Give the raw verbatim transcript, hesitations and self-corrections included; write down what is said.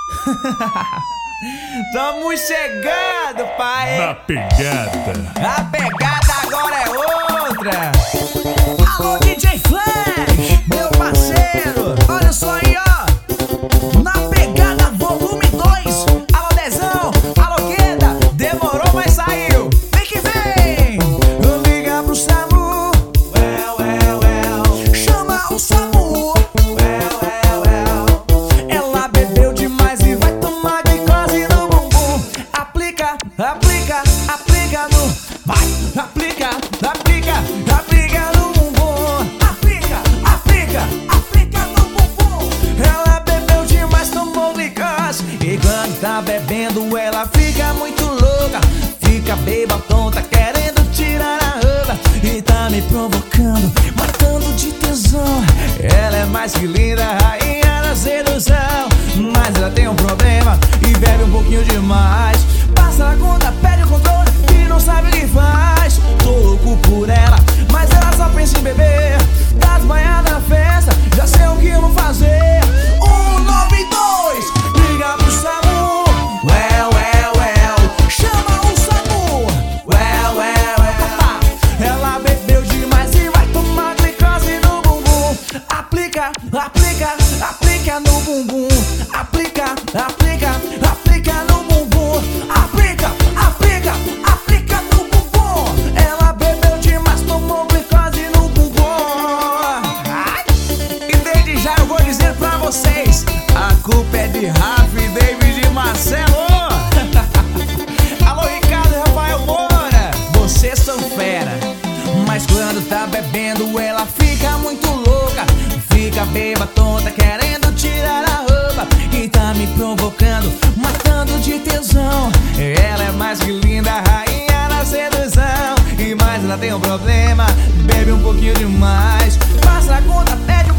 Tamo chegando, pai. Na pegada. A pegada agora é outra. Alô, D J Flash, meu parceiro. Olha só aí, ó. Na pegada volume dois. Alô, Dezão. Alô, Gueda. Demorou, mas saiu. Vem que vem. Liga pro SAMU. Well, well, well. Chama o SAMU. Well, well, well. Ela bebeu demais e vai tomar glicose no bumbum. Aplica, aplica, aplica no. Vai, aplica, aplica, aplica no bumbum. Aplica, aplica, aplica no bumbum. Ela bebeu demais, tomou glicose. E quando tá bebendo, ela fica muito louca. Fica beba, tonta, querendo tirar a roupa. E tá me provocando, matando de tesão. Ela é mais que linda, rainha da sedução. Mas ela tem um problema e bebe um pouquinho demais. Passa na conta, perde o controle e não sabe o que faz. Tô louco por ela, mas ela só pensa em beber. Tá desmaiada na festa, já sei o que eu vou fazer. Um, nove, dois, liga pro SAMU. Well, well, well. Chama o SAMU. Well, well, well. Ela bebeu demais e vai tomar glicose no bumbum. Aplica, aplica, aplica no bumbum. Aplica, aplica, aplica no bumbum. Aplica, aplica, aplica no bumbum. Ela bebeu demais, tomou glicose no bumbum. Ai. E desde já eu vou dizer pra vocês: a culpa é de Rafa e David e Marcelo. Alô, Ricardo e Rafael Moura, vocês são fera. Mas quando tá bebendo, ela fica muito louca. Fica beba, tonta, querendo tirar a roupa. E tá me provocando, matando de tesão. Ela é mais que linda, rainha da sedução. E mais ela tem um problema, bebe um pouquinho demais. Passa a conta, pede o